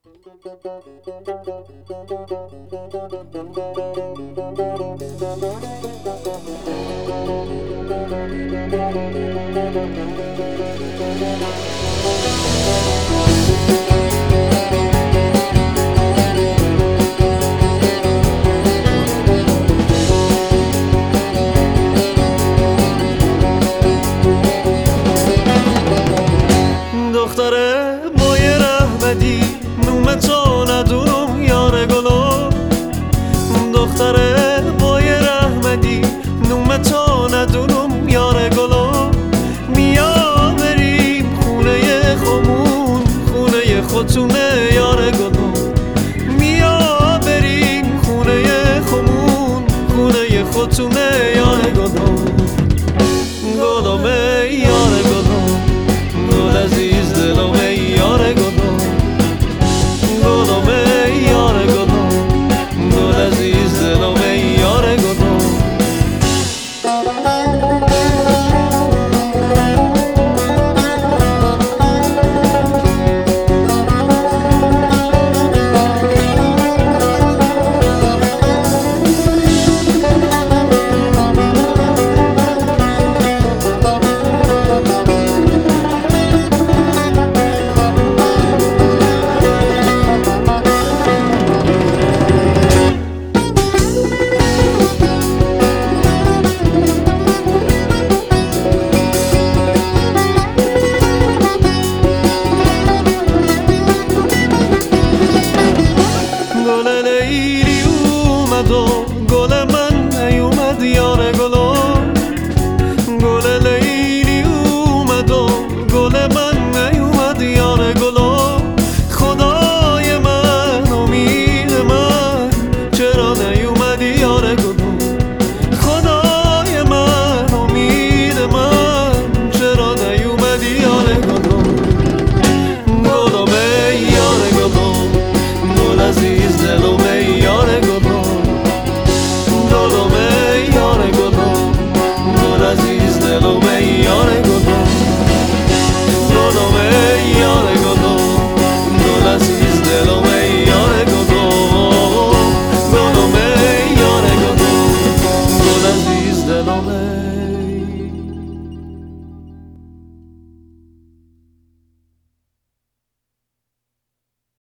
دختره بای رحمتی نوم تو ندونم یار گلو. دختره بای رحمتی نوم تو ندونم یار گلو. بیا بریم خونه خمون، خونه خودتونه یار گلو. بیا بریم خونه خمون، خونه خودتونه یار گلو. گلومه